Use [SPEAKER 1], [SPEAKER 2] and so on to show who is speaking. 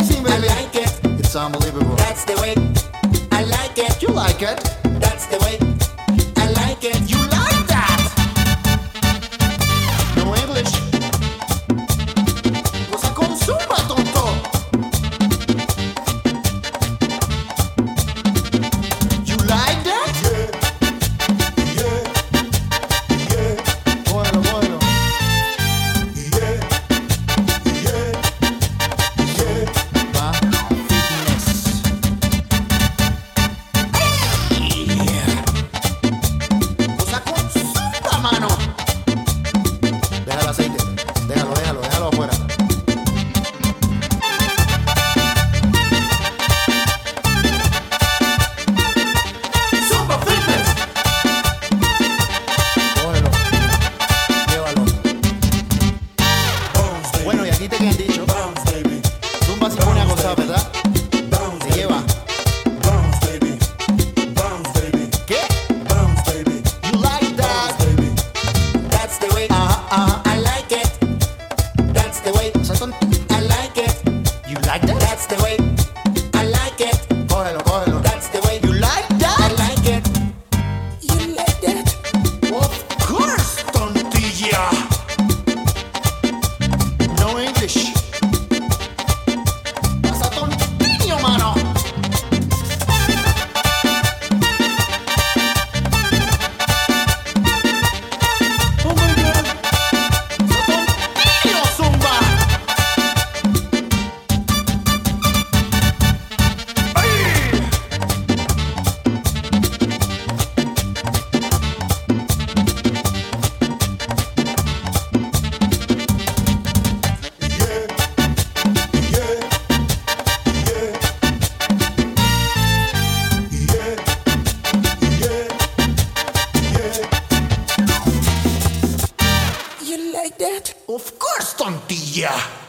[SPEAKER 1] amazing,
[SPEAKER 2] I
[SPEAKER 1] baby.
[SPEAKER 2] like it.
[SPEAKER 1] It's unbelievable.
[SPEAKER 2] That's the way. I like it.
[SPEAKER 1] You like it?
[SPEAKER 2] That's the way. I like it.
[SPEAKER 1] You like that? No English. Cosa consuma, tonto? You like that? Bueno, bueno. Va. Fitness. Cosa consuma, mano. Deja el aceite. Déjalo afuera.
[SPEAKER 2] Super Fitness.
[SPEAKER 1] Cógelo. Llévalo. Bueno, y aquí te quedan dicho. Zumba se pone a gozar, ¿verdad? Se lleva. ¿Qué? You like that?
[SPEAKER 2] That's the way.
[SPEAKER 1] Ajá.
[SPEAKER 2] I like it. That's the way.
[SPEAKER 1] O sea,
[SPEAKER 2] I like it.
[SPEAKER 1] you like that?
[SPEAKER 2] That's the way. I like it.
[SPEAKER 1] Cógelo.
[SPEAKER 2] That's the way.
[SPEAKER 1] You like
[SPEAKER 2] I
[SPEAKER 1] that?
[SPEAKER 2] like it. You like that?
[SPEAKER 1] Of course, tontilla. No English. Pasa tontiño, mano. Oh my God. Pasa tontiño, zumba. ¡Ay!
[SPEAKER 2] You like that?
[SPEAKER 1] Of course, tontilla.